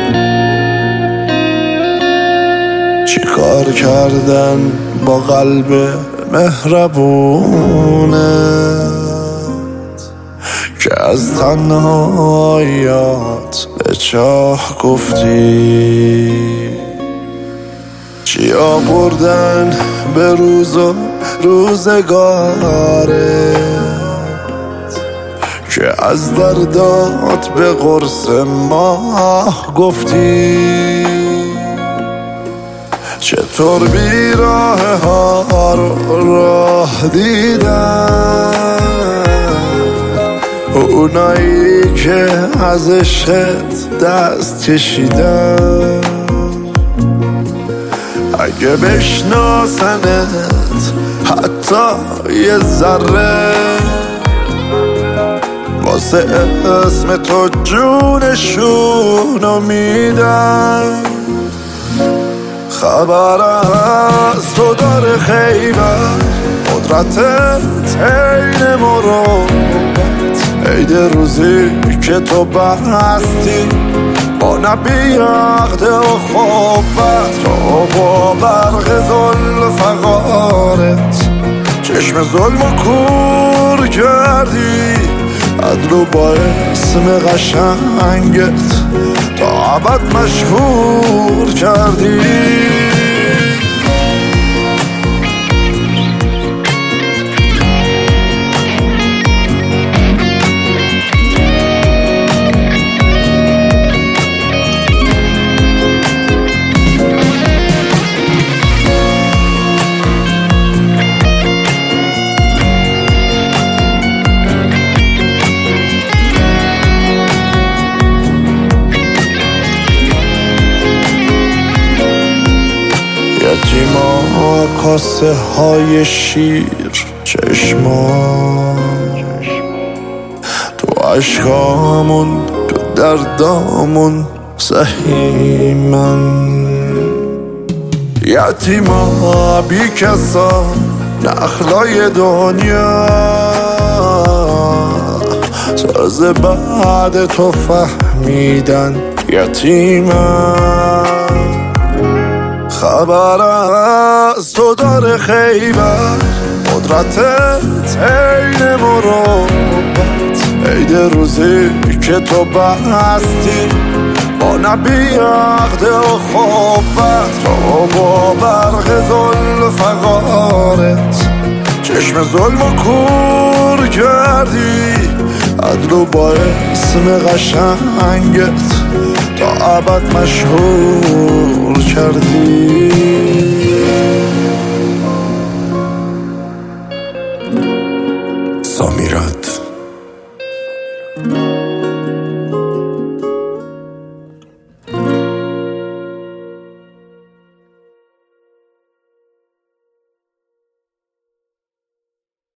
چی کار کردن با قلب مهربونت که از تنهاییات به چاه گفتی؟ چیا بردن به روز و روزگارت که از دردات به قرص ماه گفتی؟ چطور بیراه ها رو راه دیدن اونایی که از عشقت دست کشیدن؟ اگه بشناسنت حتی یه ذره واسه اسم تو جونشونو میدن. خبر از تو داره خیبر قدرتت عین مروت، عید روزی که تو بستی با نبی عقد و خوبت، تو با برق ظلم فقارت چشم ظلم و کور کردی، عدلو با اسم قشنگت تا ابد مشهور کردی. یتیما کاسه های شیر چشما تو عشقامون تو دردامون سهیمن. یتیما بی کسا نخلای دنیا تازه بعد تو فهمیدن یتیمن. خبر از تو داره خیبر قدرتت عین مروت، عید روزی که تو بستی با نبی عقد و خوبت، تو با برق ظلم فقارت چشم ظلم و کور کردی، عدلو با اسم قشنگت تا ابد مشهور کردی.